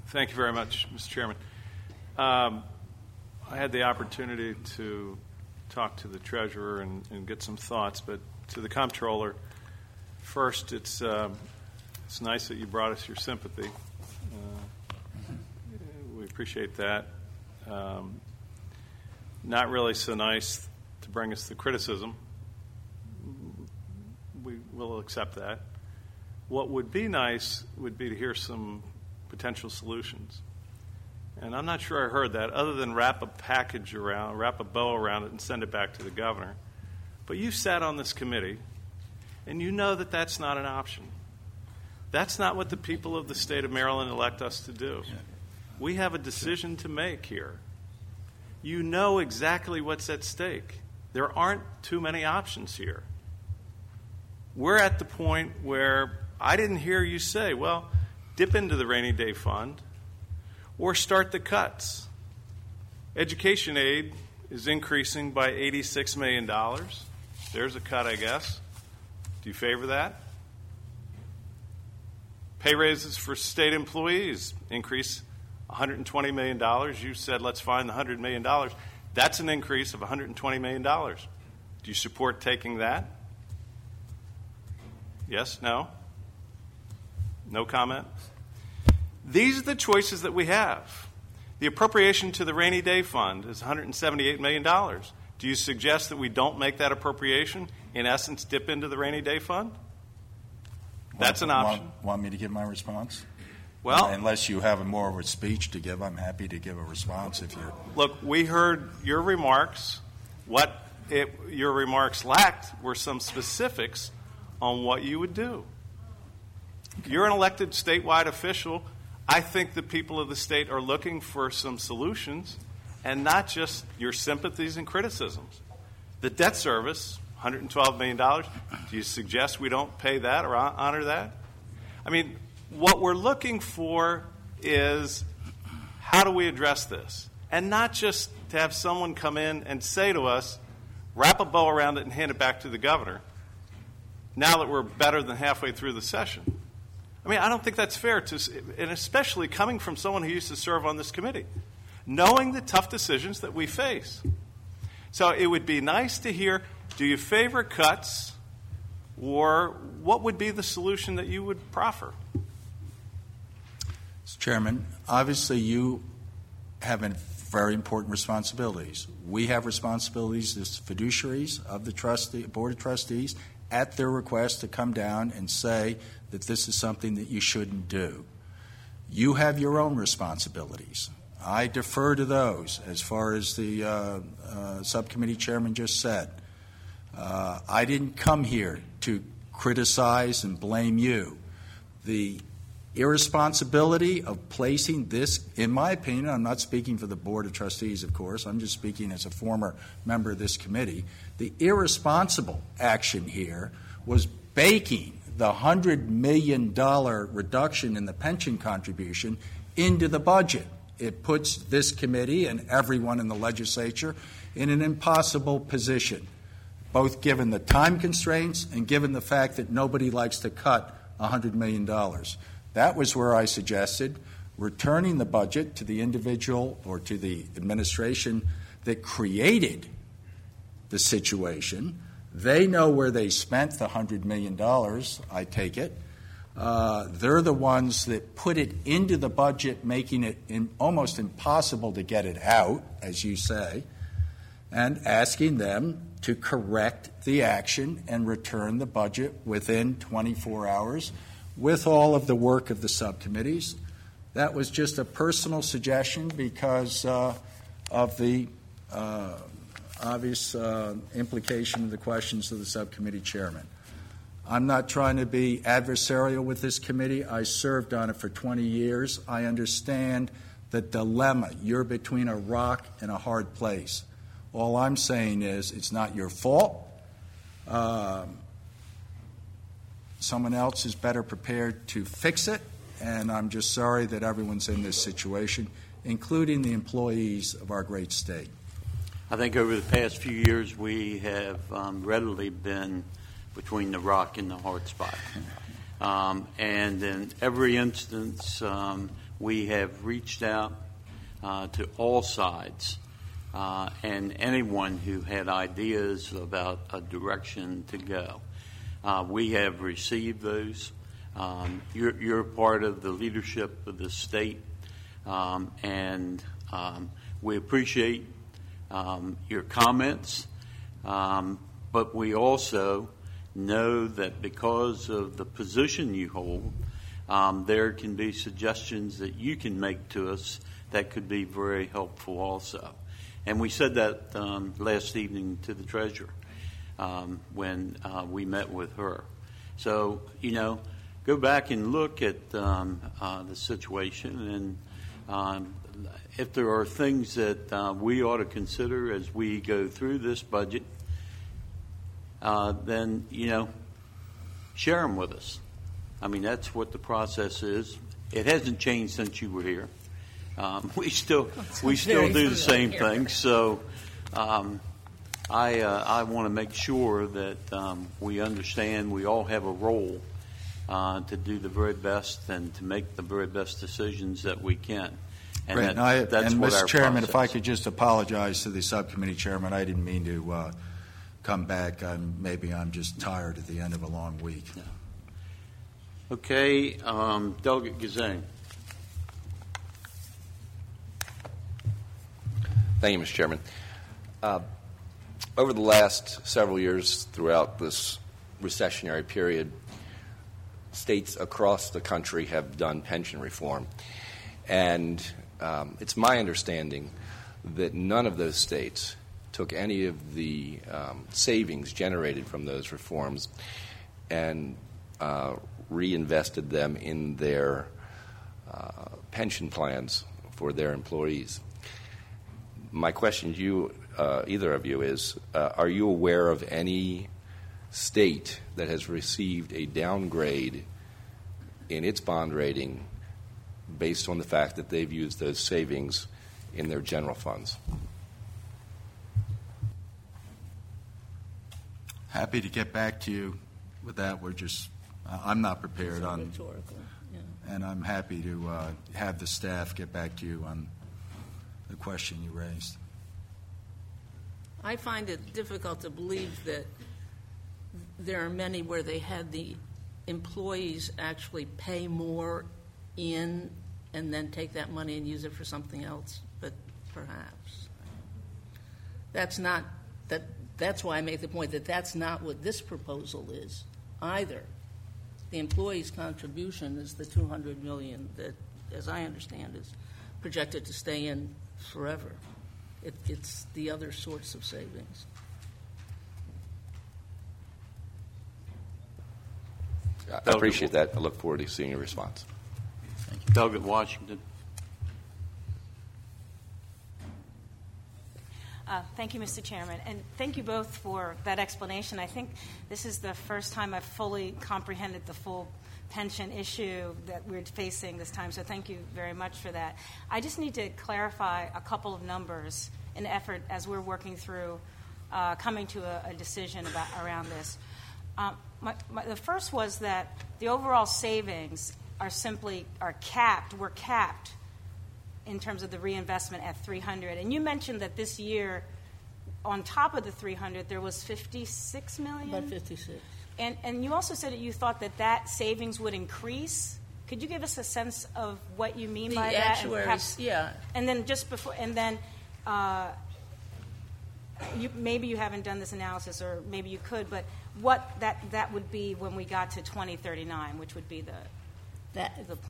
Thank you very much, Mr. Chairman. I had the opportunity to talk to the treasurer and get some thoughts, but to the comptroller, first, it's nice that you brought us your sympathy. We appreciate that. Not really so nice to bring us the criticism. We will accept that. What would be nice would be to hear some potential solutions. And I'm not sure I heard that, other than wrap a bow around it and send it back to the governor. But you sat on this committee, and you know that that's not an option. That's not what the people of the state of Maryland elect us to do. We have a decision to make here. You know exactly what's at stake. There aren't too many options here. We're at the point where I didn't hear you say, well, dip into the rainy day fund or start the cuts. Education aid is increasing by $86 million. There's a cut, I guess. Do you favor that? Pay raises for state employees increase $120 million. You said let's find the $100 million. That's an increase of $120 million. Do you support taking that? Yes? No? No comment? These are the choices that we have. The appropriation to the rainy day fund is $178 million. Do you suggest that we don't make that appropriation, in essence, dip into the rainy day fund? That's an option. Want me to give my response? Well, unless you have more of a speech to give, I'm happy to give a response if you're... Look, we heard your remarks. Your remarks lacked were some specifics on what you would do. You're an elected statewide official. I think the people of the state are looking for some solutions and not just your sympathies and criticisms. The debt service, $112 million, do you suggest we don't pay that or honor that? I mean, what we're looking for is how do we address this? And not just to have someone come in and say to us, wrap a bow around it and hand it back to the governor, now that we're better than halfway through the session. I mean, I don't think that's fair, and especially coming from someone who used to serve on this committee, knowing the tough decisions that we face. So it would be nice to hear, do you favor cuts, or what would be the solution that you would proffer? Mr. Chairman, obviously you have very important responsibilities. We have responsibilities as fiduciaries of the Board of Trustees at their request to come down and say that this is something that you shouldn't do. You have your own responsibilities. I defer to those as far as the subcommittee chairman just said. I didn't come here to criticize and blame you. The irresponsibility of placing this, in my opinion, I'm not speaking for the Board of Trustees, of course, I'm just speaking as a former member of this committee, the irresponsible action here was baking the $100 million reduction in the pension contribution into the budget. It puts this committee and everyone in the legislature in an impossible position, both given the time constraints and given the fact that nobody likes to cut $100 million. That was where I suggested returning the budget to the individual or to the administration that created the situation. They know where they spent the $100 million, I take it. They're the ones that put it into the budget, making it almost impossible to get it out, as you say, and asking them to correct the action and return the budget within 24 hours with all of the work of the subcommittees. That was just a personal suggestion because of the obvious implication of the questions of the subcommittee chairman. I'm not trying to be adversarial with this committee. I served on it for 20 years. I understand the dilemma. You're between a rock and a hard place. All I'm saying is it's not your fault. Someone else is better prepared to fix it, and I'm just sorry that everyone's in this situation, including the employees of our great state. I think over the past few years we have readily been between the rock and the hard spot. And in every instance, we have reached out to all sides and anyone who had ideas about a direction to go. We have received those. You're part of the leadership of the state, and we appreciate your comments, but we also know that because of the position you hold, there can be suggestions that you can make to us that could be very helpful also. And we said that last evening to the treasurer when we met with her. So, go back and look at the situation, and if there are things that we ought to consider as we go through this budget, then, share them with us. I mean, that's what the process is. It hasn't changed since you were here. We still do the same thing. So I want to make sure that we understand we all have a role to do the very best and to make the very best decisions that we can. And Great. that's and what Mr. our Chairman, process. if I could just apologize to the subcommittee chairman, I didn't mean to come back. Maybe I'm just tired at the end of a long week. Yeah. Okay, Delegate Gazang. Thank you, Mr. Chairman. Over the last several years throughout this recessionary period, states across the country have done pension reform. And it's my understanding that none of those states took any of the savings generated from those reforms and reinvested them in their pension plans for their employees. My question to you, either of you, is are you aware of any state that has received a downgrade in its bond rating based on the fact that they've used those savings in their general funds? Happy to get back to you with that. I'm not prepared on, Rhetorical, yeah. and I'm happy to have the staff get back to you on the question you raised. I find it difficult to believe that there are many where they had the employees actually pay more in and then take that money and use it for something else, but perhaps. That's why I make the point that that's not what this proposal is either. The employee's contribution is the $200 million that, as I understand, is projected to stay in forever. It's the other sorts of savings. I appreciate that. I look forward to seeing your response. Delegate Washington. Thank you, Mr. Chairman, and thank you both for that explanation. I think this is the first time I've fully comprehended the full pension issue that we're facing this time, so thank you very much for that. I just need to clarify a couple of numbers in the effort as we're working through coming to a decision around this. The first was that the overall savings are capped. We're capped in terms of the reinvestment at $300. And you mentioned that this year, on top of the $300, there was $56 million? About 56. And you also said that you thought that savings would increase. Could you give us a sense of what you mean by that? The actuaries, yeah. And then maybe you haven't done this analysis, or maybe you could, but what that would be when we got to 2039, which would be the